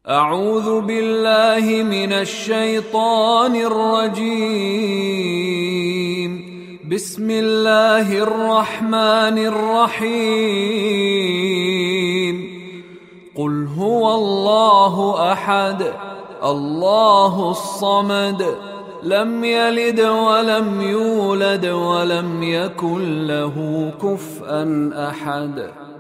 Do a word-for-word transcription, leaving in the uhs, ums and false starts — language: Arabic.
أعوذ بالله من الشيطان الرجيم. بسم الله الرحمن الرحيم. قل هو الله أحد الله الصمد لم يلد ولم يولد ولم يكن له كفءا أحد.